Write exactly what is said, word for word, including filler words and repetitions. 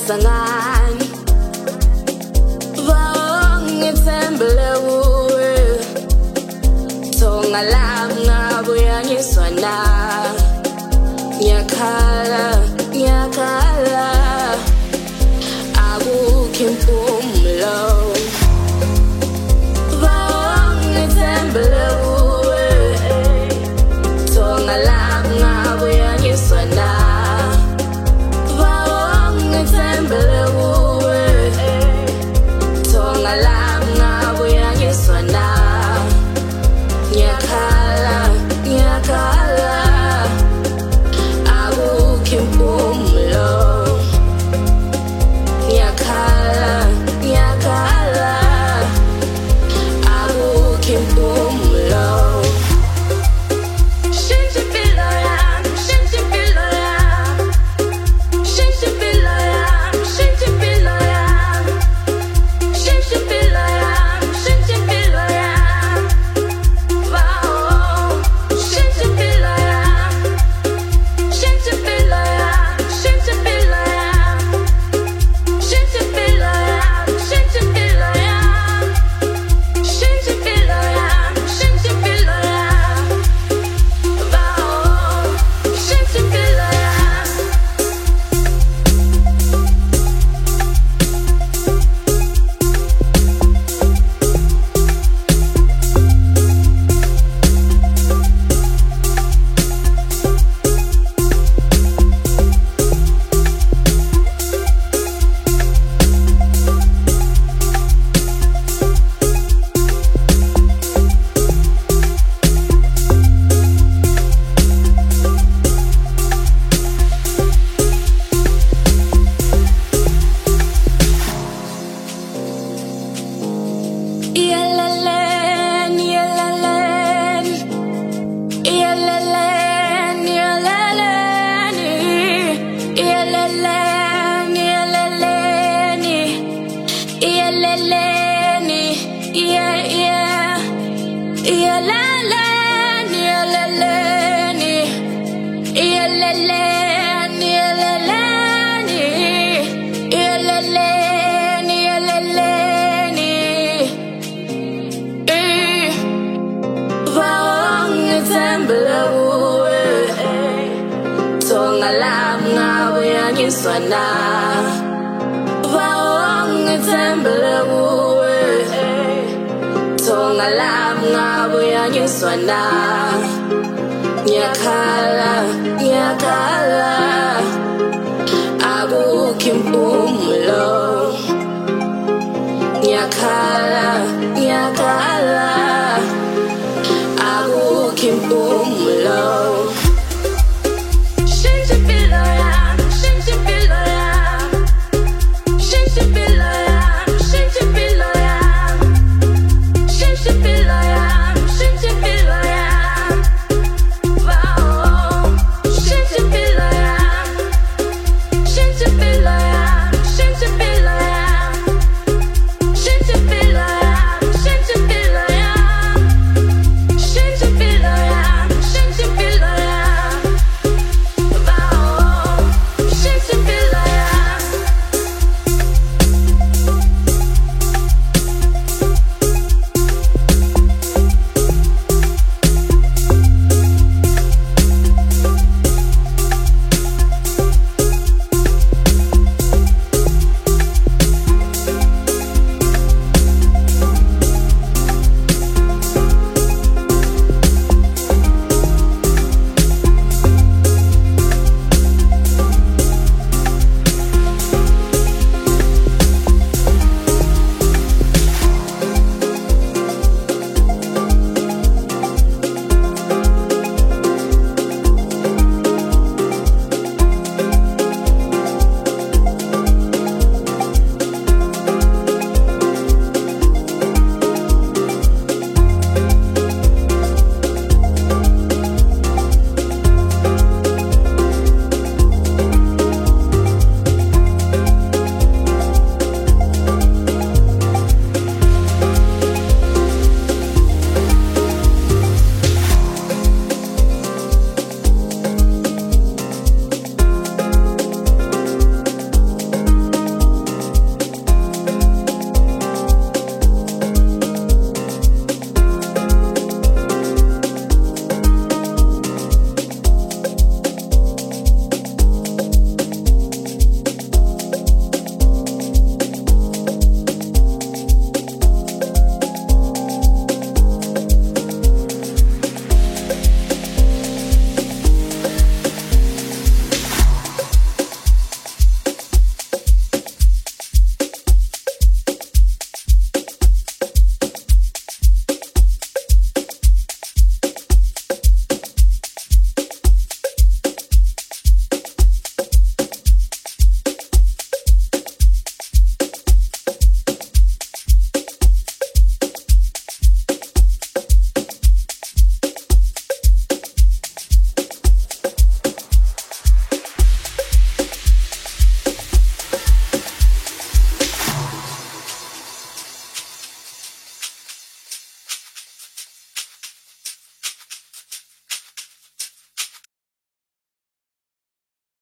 sangani Vaongitsembele uwe Tonga langa buyangiswana Nyakala, nyakala Akukimpumlo Vaongitsembele uwe Tonga langa buyangiswana Vaongitsembele uwe Tonga langa buyangiswana Nyakala, nyakala Akukimpumlo Nyakala, nyakala Akukimpumlo Shinji biloyam, shinji biloyam Shinji biloyam, shinji biloyam Shinji biloyam, shinji biloyam Wow, shinji biloyam Shinji biloyam, shinji biloyam Shinji biloyam, shinji biloyam Shinji biloyam, shinji biloyam Wow, shinji biloyam Yelelen, yelelen Yelelen, yelelen Yelelen, yelelen Yelelen, yeah, yeah Yelelen, yelelen Yelelen, yelelen Yelelen, yelelen Eh, Vaongitsembele uwe Tonga langa buyangiswana Vaongitsembele uwe Tonga langa buyangiswana Nyakala, nyakala Akukimpumlo Nyakala, nyakala Akukimpumlo